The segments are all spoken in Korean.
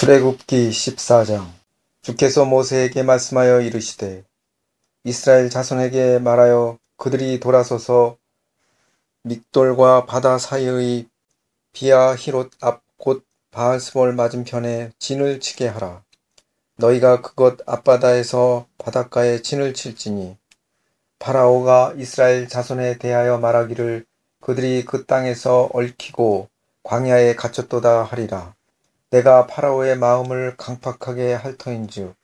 출애굽기 14장. 주께서 모세에게 말씀하여 이르시되 이스라엘 자손에게 말하여 그들이 돌아서서 믹돌과 바다 사이의 비아히롯 앞 곧 바알스볼 맞은편에 진을 치게 하라. 너희가 그곳 앞바다에서 바닷가에 진을 칠지니 파라오가 이스라엘 자손에 대하여 말하기를 그들이 그 땅에서 얽히고 광야에 갇혔도다 하리라. 내가 파라오의 마음을 강팍하게 할 터인즉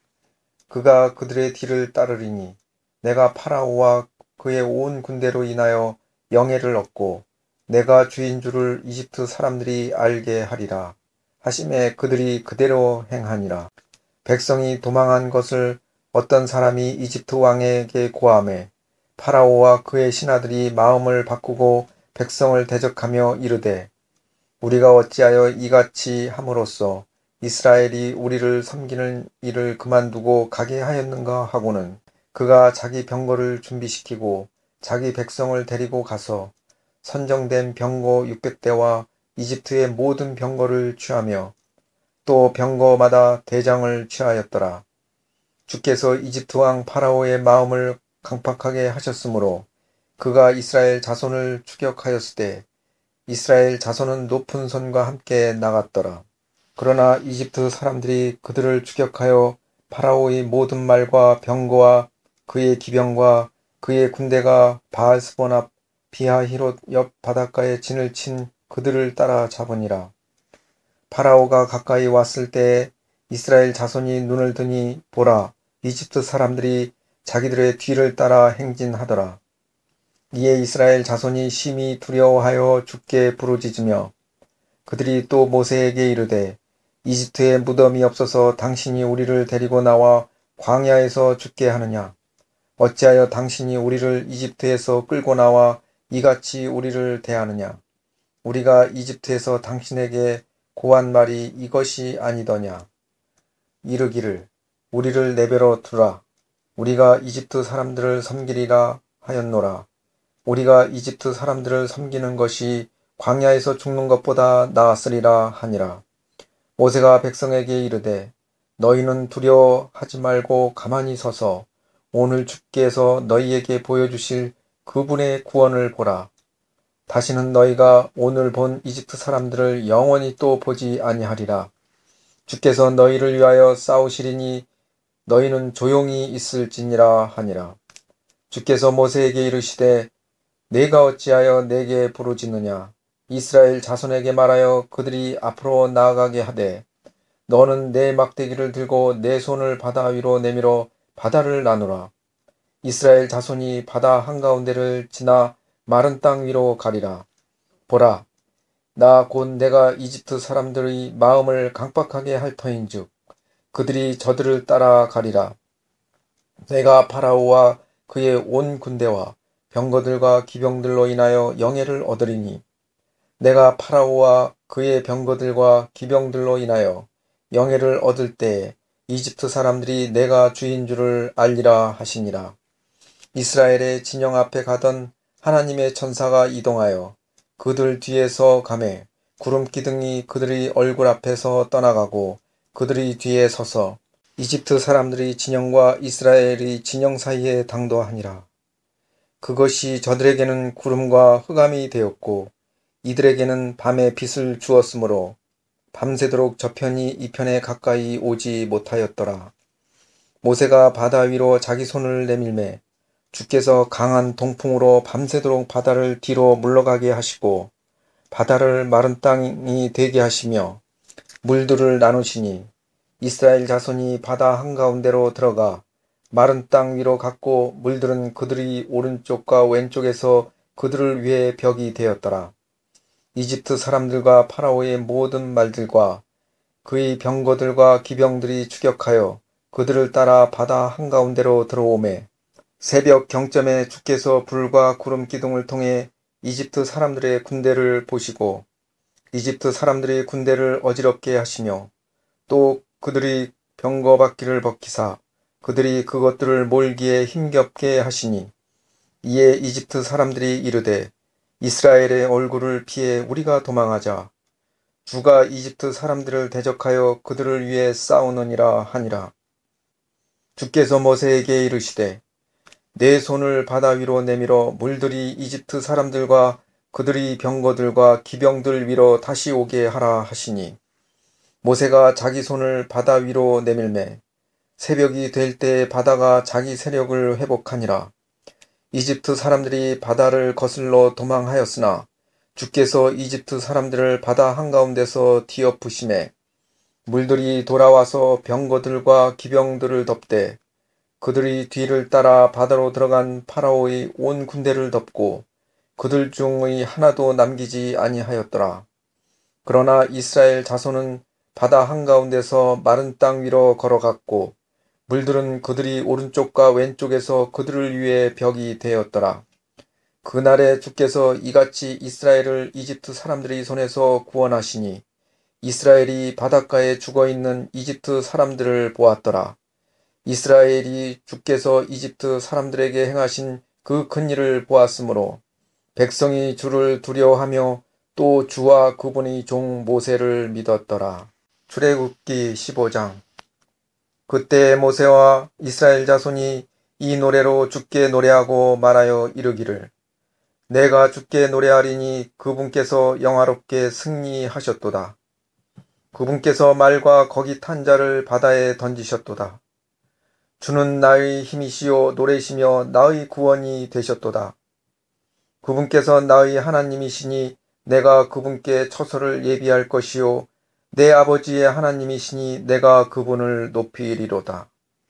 그가 그들의 뒤를 따르리니 내가 파라오와 그의 온 군대로 인하여 영예를 얻고 내가 주인 줄을 이집트 사람들이 알게 하리라 하심에 그들이 그대로 행하니라. 백성이 도망한 것을 어떤 사람이 이집트 왕에게 고하매 파라오와 그의 신하들이 마음을 바꾸고 백성을 대적하며 이르되 우리가 어찌하여 이같이 함으로써 이스라엘이 우리를 섬기는 일을 그만두고 가게 하였는가 하고는 그가 자기 병거를 준비시키고 자기 백성을 데리고 가서 선정된 병거 600대와 이집트의 모든 병거를 취하며 또 병거마다 대장을 취하였더라. 주께서 이집트 왕 파라오의 마음을 강팍하게 하셨으므로 그가 이스라엘 자손을 추격하였을 때 이스라엘 자손은 높은 손과 함께 나갔더라. 그러나 이집트 사람들이 그들을 추격하여 파라오의 모든 말과 병거와 그의 기병과 그의 군대가 바알스본 앞 비하히롯 옆 바닷가에 진을 친 그들을 따라 잡으니라. 파라오가 가까이 왔을 때에 이스라엘 자손이 눈을 드니 보라, 이집트 사람들이 자기들의 뒤를 따라 행진하더라. 이에 이스라엘 자손이 심히 두려워하여 주께 부르짖으며 그들이 또 모세에게 이르되 이집트에 무덤이 없어서 당신이 우리를 데리고 나와 광야에서 죽게 하느냐? 어찌하여 당신이 우리를 이집트에서 끌고 나와 이같이 우리를 대하느냐? 우리가 이집트에서 당신에게 고한 말이 이것이 아니더냐? 이르기를 우리를 내버려 두라. 우리가 이집트 사람들을 섬기리라 하였노라. 우리가 이집트 사람들을 섬기는 것이 광야에서 죽는 것보다 나았으리라 하니라. 모세가 백성에게 이르되 너희는 두려워하지 말고 가만히 서서 오늘 주께서 너희에게 보여주실 그분의 구원을 보라. 다시는 너희가 오늘 본 이집트 사람들을 영원히 또 보지 아니하리라. 주께서 너희를 위하여 싸우시리니 너희는 조용히 있을지니라 하니라. 주께서 모세에게 이르시되 내가 어찌하여 내게 부르짖느냐? 이스라엘 자손에게 말하여 그들이 앞으로 나아가게 하되 너는 내 막대기를 들고 내 손을 바다 위로 내밀어 바다를 나누라. 이스라엘 자손이 바다 한가운데를 지나 마른 땅 위로 가리라. 보라, 나 곧 내가 이집트 사람들의 마음을 강팍하게 할 터인즉 그들이 저들을 따라 가리라. 내가 파라오와 그의 온 군대와 병거들과 기병들로 인하여 영예를 얻으리니 내가 파라오와 그의 병거들과 기병들로 인하여 영예를 얻을 때에 이집트 사람들이 내가 주인 줄을 알리라 하시니라. 이스라엘의 진영 앞에 가던 하나님의 천사가 이동하여 그들 뒤에서 가매 구름 기둥이 그들의 얼굴 앞에서 떠나가고 그들의 뒤에 서서 이집트 사람들의 진영과 이스라엘의 진영 사이에 당도하니라. 그것이 저들에게는 구름과 흑암이 되었고 이들에게는 밤에 빛을 주었으므로 밤새도록 저편이 이편에 가까이 오지 못하였더라. 모세가 바다 위로 자기 손을 내밀매 주께서 강한 동풍으로 밤새도록 바다를 뒤로 물러가게 하시고 바다를 마른 땅이 되게 하시며 물들을 나누시니 이스라엘 자손이 바다 한가운데로 들어가 마른 땅 위로 갔고 물들은 그들이 오른쪽과 왼쪽에서 그들을 위해 벽이 되었더라. 이집트 사람들과 파라오의 모든 말들과 그의 병거들과 기병들이 추격하여 그들을 따라 바다 한가운데로 들어오매 새벽 경점에 주께서 불과 구름 기둥을 통해 이집트 사람들의 군대를 보시고 이집트 사람들의 군대를 어지럽게 하시며 또 그들이 병거 바퀴를 벗기사 그들이 그것들을 몰기에 힘겹게 하시니 이에 이집트 사람들이 이르되 이스라엘의 얼굴을 피해 우리가 도망하자. 주가 이집트 사람들을 대적하여 그들을 위해 싸우느니라 하니라. 주께서 모세에게 이르시되 내 손을 바다 위로 내밀어 물들이 이집트 사람들과 그들의 병거들과 기병들 위로 다시 오게 하라 하시니 모세가 자기 손을 바다 위로 내밀매 새벽이 될 때 바다가 자기 세력을 회복하니라. 이집트 사람들이 바다를 거슬러 도망하였으나 주께서 이집트 사람들을 바다 한가운데서 뒤엎으시매 물들이 돌아와서 병거들과 기병들을 덮되 그들의 뒤를 따라 바다로 들어간 파라오의 온 군대를 덮고 그들 중의 하나도 남기지 아니하였더라. 그러나 이스라엘 자손은 바다 한가운데서 마른 땅 위로 걸어갔고 물들은 그들이 오른쪽과 왼쪽에서 그들을 위해 벽이 되었더라. 그날에 주께서 이같이 이스라엘을 이집트 사람들의 손에서 구원하시니 이스라엘이 바닷가에 죽어있는 이집트 사람들을 보았더라. 이스라엘이 주께서 이집트 사람들에게 행하신 그 큰일을 보았으므로 백성이 주를 두려워하며 또 주와 그분의 종 모세를 믿었더라. 출애굽기 15장. 그때 모세와 이스라엘 자손이 이 노래로 주께 노래하고 말하여 이르기를 내가 주께 노래하리니 그분께서 영화롭게 승리하셨도다. 그분께서 말과 거기 탄 자를 바다에 던지셨도다. 주는 나의 힘이시요 노래시며 나의 구원이 되셨도다. 그분께서 나의 하나님이시니 내가 그분께 처소를 예비할 것이요 내 아버지의 하나님이시니 내가 그분을 높이리로다.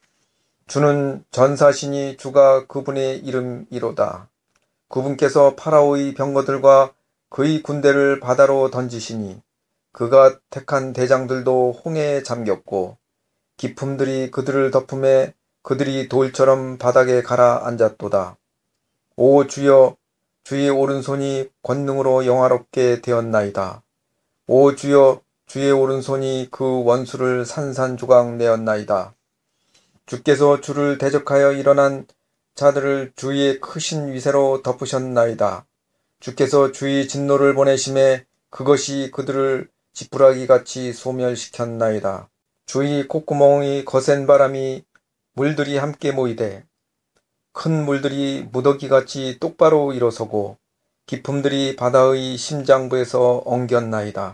주는 전사시니 주가 그분의 이름이로다. 그분께서 파라오의 병거들과 그의 군대를 바다로 던지시니 그가 택한 대장들도 홍해에 잠겼고 기품들이 그들을 덮음에 그들이 돌처럼 바닥에 가라앉았도다. 오 주여 주의 오른손이 권능으로 영화롭게 되었나이다. 오 주여 주의 오른손이 그 원수를 산산조각 내었나이다. 주께서 주를 대적하여 일어난 자들을 주의 크신 위세로 덮으셨나이다. 주께서 주의 진노를 보내심에 그것이 그들을 지푸라기같이 소멸시켰나이다. 주의 콧구멍의 거센 바람이 물들이 함께 모이되 큰 물들이 무더기같이 똑바로 일어서고 기품들이 바다의 심장부에서 엉겼나이다.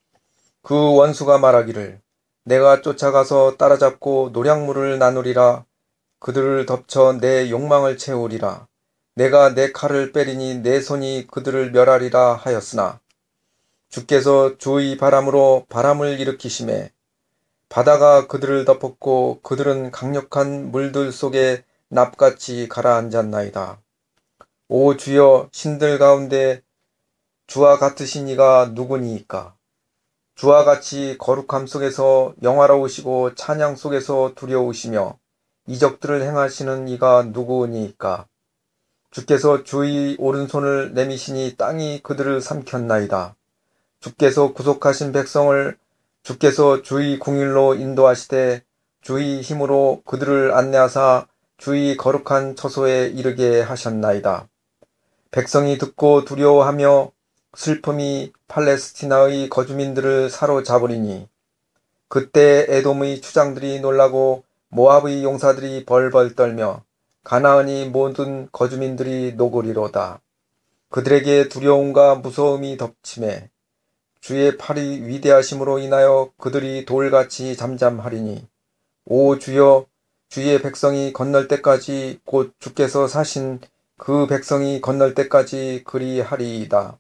그 원수가 말하기를 내가 쫓아가서 따라잡고 노략물을 나누리라. 그들을 덮쳐 내 욕망을 채우리라. 내가 내 칼을 빼리니 내 손이 그들을 멸하리라 하였으나 주께서 주의 바람으로 바람을 일으키심에 바다가 그들을 덮었고 그들은 강력한 물들 속에 납같이 가라앉았나이다. 오 주여 신들 가운데 주와 같으신 이가 누구니이까? 주와 같이 거룩함 속에서 영화로우시고 찬양 속에서 두려우시며 이적들을 행하시는 이가 누구니이까? 주께서 주의 오른손을 내미시니 땅이 그들을 삼켰나이다. 주께서 구속하신 백성을 주께서 주의 궁일로 인도하시되 주의 힘으로 그들을 안내하사 주의 거룩한 처소에 이르게 하셨나이다. 백성이 듣고 두려워하며 슬픔이 팔레스티나의 거주민들을 사로잡으리니 그때 에돔의 추장들이 놀라고 모압의 용사들이 벌벌 떨며 가나안의 모든 거주민들이 녹으리로다. 그들에게 두려움과 무서움이 덮침에 주의 팔이 위대하심으로 인하여 그들이 돌같이 잠잠하리니 오 주여 주의 백성이 건널 때까지 곧 주께서 사신 그 백성이 건널 때까지 그리하리이다.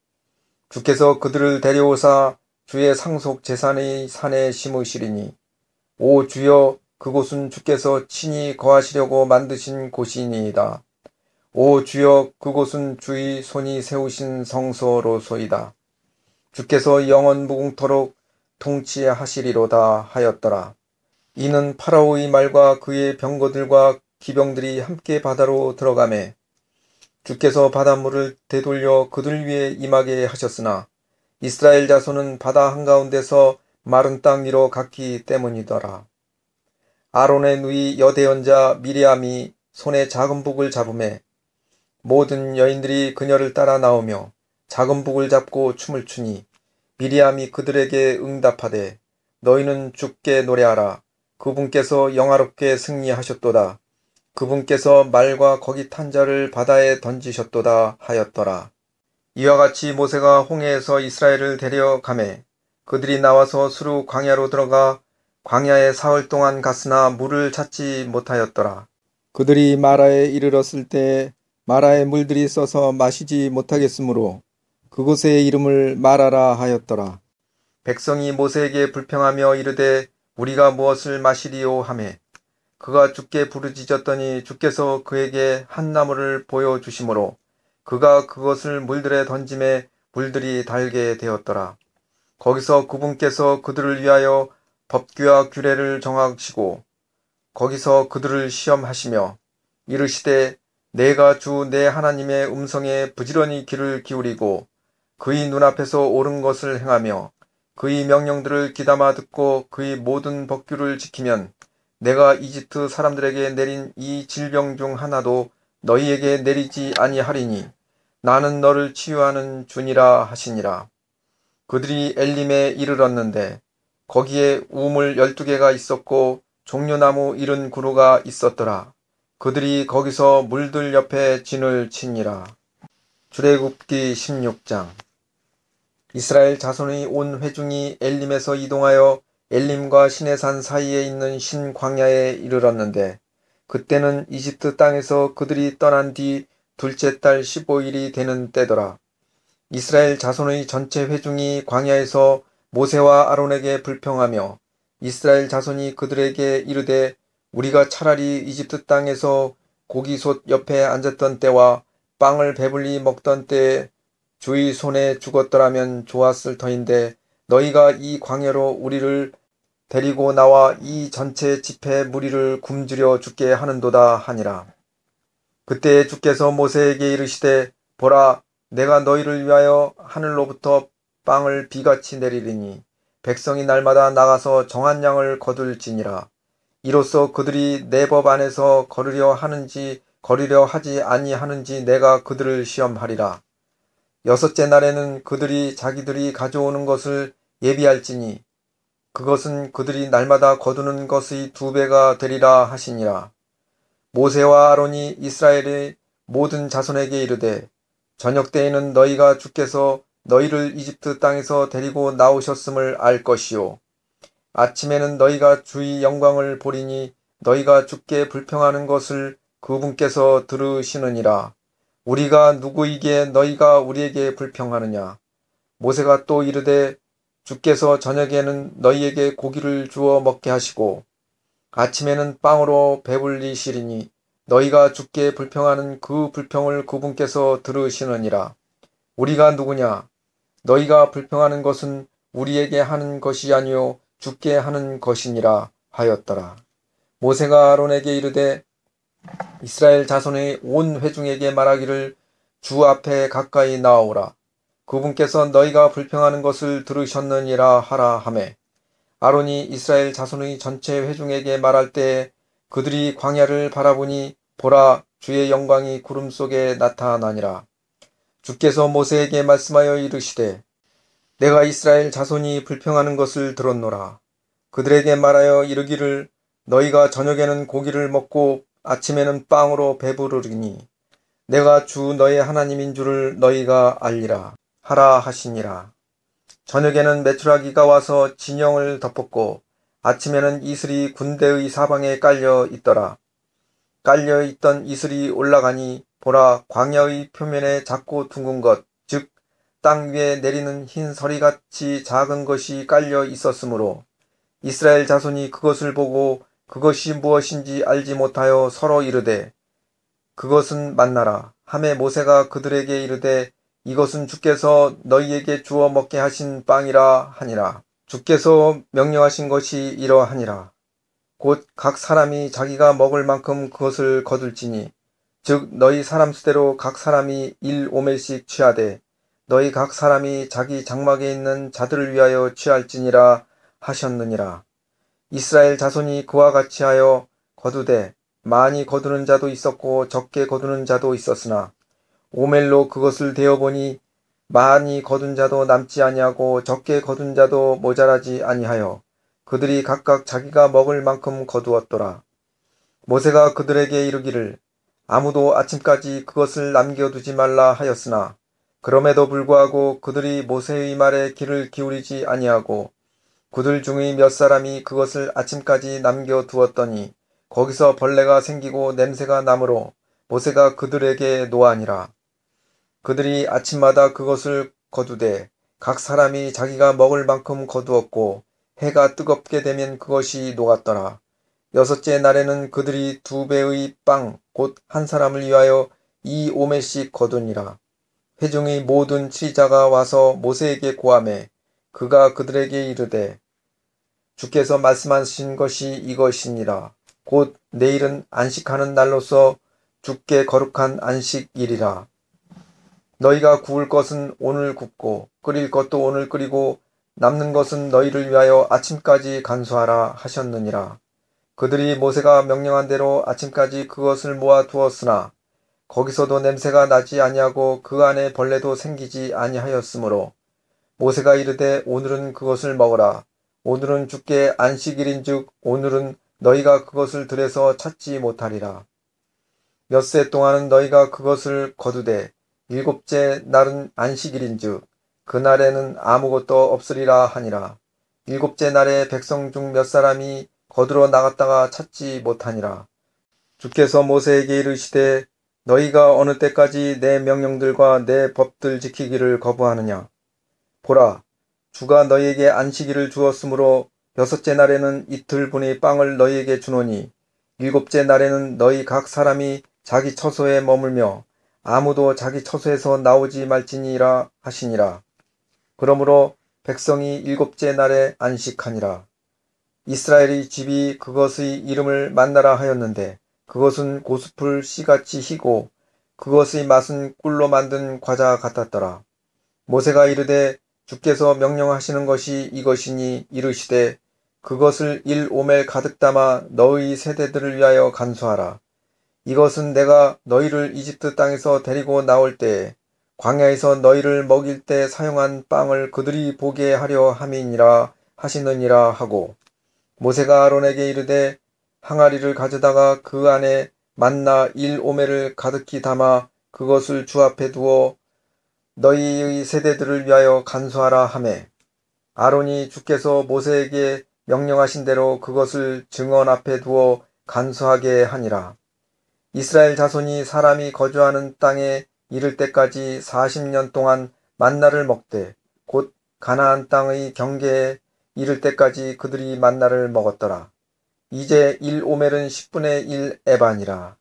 주께서 그들을 데려오사 주의 상속 제산의 산에 심으시리니 오 주여 그곳은 주께서 친히 거하시려고 만드신 곳이니이다. 오 주여 그곳은 주의 손이 세우신 성소로소이다. 주께서 영원 무궁토록 통치하시리로다 하였더라. 이는 파라오의 말과 그의 병거들과 기병들이 함께 바다로 들어가매 주께서 바닷물을 되돌려 그들 위에 임하게 하셨으나 이스라엘 자손은 바다 한가운데서 마른 땅 위로 갔기 때문이더라. 아론의 누이 여대언자 미리암이 손에 작은 북을 잡음에 모든 여인들이 그녀를 따라 나오며 작은 북을 잡고 춤을 추니 미리암이 그들에게 응답하되 너희는 주께 노래하라. 그분께서 영화롭게 승리하셨도다. 그분께서 말과 거기 탄 자를 바다에 던지셨도다 하였더라. 이와 같이 모세가 홍해에서 이스라엘을 데려가매 그들이 나와서 수루 광야로 들어가 광야에 사흘 동안 갔으나 물을 찾지 못하였더라. 그들이 마라에 이르렀을 때 마라의 물들이 써서 마시지 못하겠으므로 그곳의 이름을 마라라 하였더라. 백성이 모세에게 불평하며 이르되 우리가 무엇을 마시리요 하매 그가 주께 부르짖었더니 주께서 그에게 한 나무를 보여주시므로 그가 그것을 물들에 던짐에 물들이 달게 되었더라. 거기서 그분께서 그들을 위하여 법규와 규례를 정하시고 거기서 그들을 시험하시며 이르시되 내가 주 내 하나님의 음성에 부지런히 귀를 기울이고 그의 눈앞에서 옳은 것을 행하며 그의 명령들을 귀담아 듣고 그의 모든 법규를 지키면 내가 이집트 사람들에게 내린 이 질병 중 하나도 너희에게 내리지 아니하리니 나는 너를 치유하는 주니라 하시니라. 그들이 엘림에 이르렀는데 거기에 우물 12개가 있었고 종려나무 70그루가 있었더라. 그들이 거기서 물들 옆에 진을 치니라. 출애굽기 16장. 이스라엘 자손의 온 회중이 엘림에서 이동하여 엘림과 시내산 사이에 있는 신광야에 이르렀는데 그때는 이집트 땅에서 그들이 떠난 뒤 둘째 달 15일이 되는 때더라. 이스라엘 자손의 전체 회중이 광야에서 모세와 아론에게 불평하며 이스라엘 자손이 그들에게 이르되 우리가 차라리 이집트 땅에서 고기솥 옆에 앉았던 때와 빵을 배불리 먹던 때에 주의 손에 죽었더라면 좋았을 터인데 너희가 이 광야로 우리를 데리고 나와 이 전체 집회 무리를 굶주려 죽게 하는도다 하니라. 그때 주께서 모세에게 이르시되 보라 내가 너희를 위하여 하늘로부터 빵을 비같이 내리리니 백성이 날마다 나가서 정한 양을 거둘지니라. 이로써 그들이 내 법 안에서 걸으려 하는지 걸으려 하지 아니하는지 내가 그들을 시험하리라. 여섯째 날에는 그들이 자기들이 가져오는 것을 예비할지니 그것은 그들이 날마다 거두는 것의 2배가 되리라 하시니라. 모세와 아론이 이스라엘의 모든 자손에게 이르되 저녁 때에는 너희가 주께서 너희를 이집트 땅에서 데리고 나오셨음을 알 것이요 아침에는 너희가 주의 영광을 보리니 너희가 주께 불평하는 것을 그분께서 들으시느니라. 우리가 누구이기에 너희가 우리에게 불평하느냐. 모세가 또 이르되 주께서 저녁에는 너희에게 고기를 주어 먹게 하시고 아침에는 빵으로 배불리시리니 너희가 주께 불평하는 그 불평을 그분께서 들으시느니라. 우리가 누구냐? 너희가 불평하는 것은 우리에게 하는 것이 아니요 주께 하는 것이니라 하였더라. 모세가 아론에게 이르되 이스라엘 자손의 온 회중에게 말하기를 주 앞에 가까이 나아오라. 그분께서 너희가 불평하는 것을 들으셨느니라 하라 하매 아론이 이스라엘 자손의 전체 회중에게 말할 때에 그들이 광야를 바라보니 보라 주의 영광이 구름 속에 나타나니라. 주께서 모세에게 말씀하여 이르시되 내가 이스라엘 자손이 불평하는 것을 들었노라. 그들에게 말하여 이르기를 너희가 저녁에는 고기를 먹고 아침에는 빵으로 배부르리니 내가 주 너의 하나님인 줄을 너희가 알리라 하라 하시니라. 저녁에는 메추라기가 와서 진영을 덮었고 아침에는 이슬이 군대의 사방에 깔려 있더라. 깔려 있던 이슬이 올라가니 보라 광야의 표면에 작고 둥근 것, 즉 땅 위에 내리는 흰 서리같이 작은 것이 깔려 있었으므로 이스라엘 자손이 그것을 보고 그것이 무엇인지 알지 못하여 서로 이르되 그것은 만나라 하매 모세가 그들에게 이르되 이것은 주께서 너희에게 주어 먹게 하신 빵이라 하니라. 주께서 명령하신 것이 이러하니라. 곧 각 사람이 자기가 먹을 만큼 그것을 거둘지니 즉 너희 사람 수대로 각 사람이 1오멜씩 취하되 너희 각 사람이 자기 장막에 있는 자들을 위하여 취할지니라 하셨느니라. 이스라엘 자손이 그와 같이 하여 거두되 많이 거두는 자도 있었고 적게 거두는 자도 있었으나 오멜로 그것을 대어보니 많이 거둔 자도 남지 아니하고 적게 거둔 자도 모자라지 아니하여 그들이 각각 자기가 먹을 만큼 거두었더라. 모세가 그들에게 이르기를 아무도 아침까지 그것을 남겨두지 말라 하였으나 그럼에도 불구하고 그들이 모세의 말에 귀를 기울이지 아니하고 그들 중의 몇 사람이 그것을 아침까지 남겨두었더니 거기서 벌레가 생기고 냄새가 나므로 모세가 그들에게 노하니라. 그들이 아침마다 그것을 거두되 각 사람이 자기가 먹을 만큼 거두었고 해가 뜨겁게 되면 그것이 녹았더라. 여섯째 날에는 그들이 2배의 빵 곧 한 사람을 위하여 2오매씩 거두니라. 회중의 모든 치자가 와서 모세에게 고하매 그가 그들에게 이르되 주께서 말씀하신 것이 이것이니라. 곧 내일은 안식하는 날로서 주께 거룩한 안식일이라. 너희가 구울 것은 오늘 굽고 끓일 것도 오늘 끓이고 남는 것은 너희를 위하여 아침까지 간수하라 하셨느니라. 그들이 모세가 명령한 대로 아침까지 그것을 모아 두었으나 거기서도 냄새가 나지 아니하고 그 안에 벌레도 생기지 아니하였으므로 모세가 이르되 오늘은 그것을 먹어라. 오늘은 주께 안식일인즉 오늘은 너희가 그것을 들에서 찾지 못하리라. 엿새 동안은 너희가 그것을 거두되 7째 날은 안식일인즉 그날에는 아무것도 없으리라 하니라. 7째 날에 백성 중 몇 사람이 거두러 나갔다가 찾지 못하니라. 주께서 모세에게 이르시되 너희가 어느 때까지 내 명령들과 내 법들 지키기를 거부하느냐. 보라, 주가 너희에게 안식일을 주었으므로 6째 날에는 이틀분의 빵을 너희에게 주노니 7째 날에는 너희 각 사람이 자기 처소에 머물며 아무도 자기 처소에서 나오지 말지니라 하시니라. 그러므로 백성이 7째 날에 안식하니라. 이스라엘의 집이 그것의 이름을 만나라 하였는데 그것은 고수풀 씨같이 희고 그것의 맛은 꿀로 만든 과자 같았더라. 모세가 이르되 주께서 명령하시는 것이 이것이니 이르시되 그것을 1오멜 가득 담아 너희 세대들을 위하여 간수하라. 이것은 내가 너희를 이집트 땅에서 데리고 나올 때에 광야에서 너희를 먹일 때 사용한 빵을 그들이 보게 하려 함이니라 하시느니라 하고 모세가 아론에게 이르되 항아리를 가져다가 그 안에 만나 1오멜을 가득히 담아 그것을 주 앞에 두어 너희의 세대들을 위하여 간수하라 하매 아론이 주께서 모세에게 명령하신 대로 그것을 증언 앞에 두어 간수하게 하니라. 이스라엘 자손이 사람이 거주하는 땅에 이를 때까지 40년 동안 만나를 먹되 곧 가나안 땅의 경계에 이를 때까지 그들이 만나를 먹었더라. 이제 1오멜은 10분의 1 에바니라.